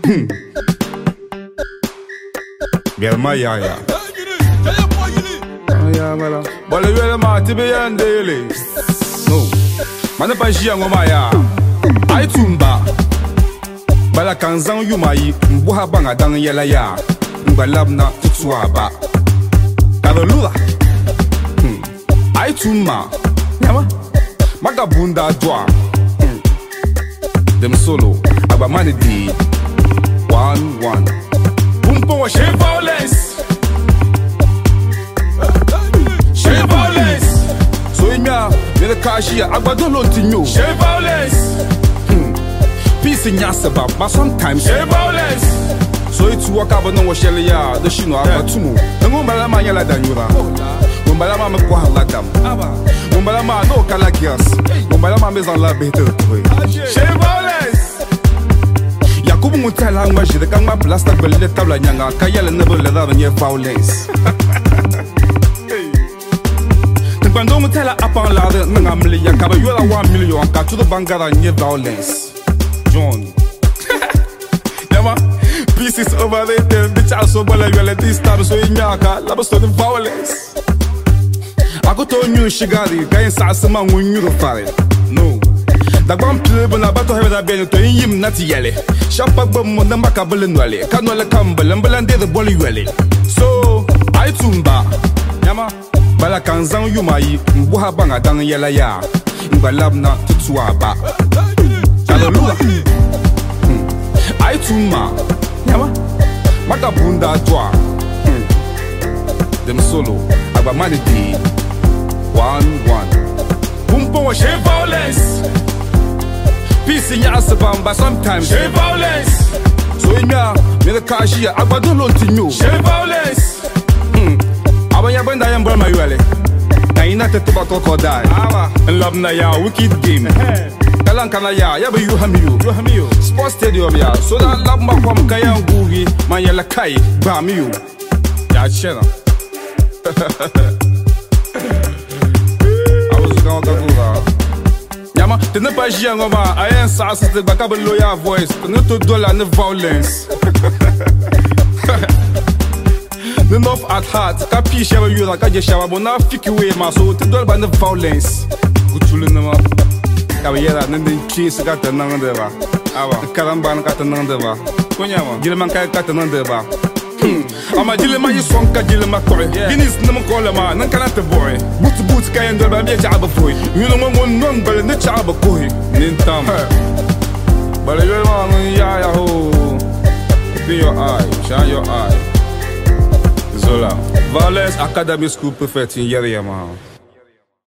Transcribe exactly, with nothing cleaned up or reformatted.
Biar maya ya. Ya mala. Bole wele ma tibe yandele. No. Mana pa jia ngoma ya. Ai tumba. Bala kanzan yumayi mbuha banga dang yela ya. Mbalabna tutswaba. Kadolula. Ai tumma. Yama. Magabunda dwa. Dem solo. Aba mani di. One one. Bumpo wa shame violence. Shame violence. So imya nele kashia agbado lontinyo. Shame violence. Peace in yasaba, but sometimes shame violence. So it's work up no shell ya the shino abatumu. Ngumbala ma yala danyura. Ngumbala ma mekwa ladam. Ngumbala ma no kala gias. Ngumbala ma maison la bete. Shame violence. Yakubu mutala ngwaji de kama plastic belle tabla nyanga kayala nebo le da nye violence. Quando mutala upon la de ngamli yakaba yola one million ka to the bangara nye violence. John. Yama, peace is overrated. Bitch, I so well you let this time so in yaka. Love so the violence. I go to new shigari. Guy sa sama when you fare. No. The one play when I battle have that been to him not yele. Shop up bum on the macabel and wale. Canola campbell and belande the bolly wale. So I tumba. Yama, bala kanzan yumai. Mbuha banga dang yela ya. Mbalabna tutswaba. Hallelujah. I tumma. Yama. Magabunda dwa. Dem solo. Aba mani di. One one. Bumpo wa shame violence. Peace in yasabam, but sometimes shame violence. So imya mele kashia agbado lontinyo. Shame violence. Hmm. Aba yabenda yambra mayuale. Na ina tetuba crocodile. Awa. And love na ya wicked game. Kana ya ya be you hamiyo you hamiyo sports stadium ya so that love ma kwam kaya ngugi ma yela kai ba miyo ya chena I was going to go Yama te ne pas jia ngoma ayen sa sa te bakable loya voice ne to dollar ne violence ne nof at heart ka pi shawa yura ka je shawa bona fiki we ma so te dollar ba ne violence gutulu ne ma Kabiyera nende cheese kata nangdeba. Awa. Karamba kata nangdeba. Konyama. Jilman kaya kata nangdeba. Ama jilma yisong ka jilma kore. Guinness nam kola ma nan kana te boy. Boot boot kaya ndeba biya chaba foy. Yuno mo mon non bale ne chaba koy. Nintam. Bale yo ma ngun ya ya ho. Open your eye, shine your eye. Zola. Violence Academy School Perfect in Yeri Yamaha.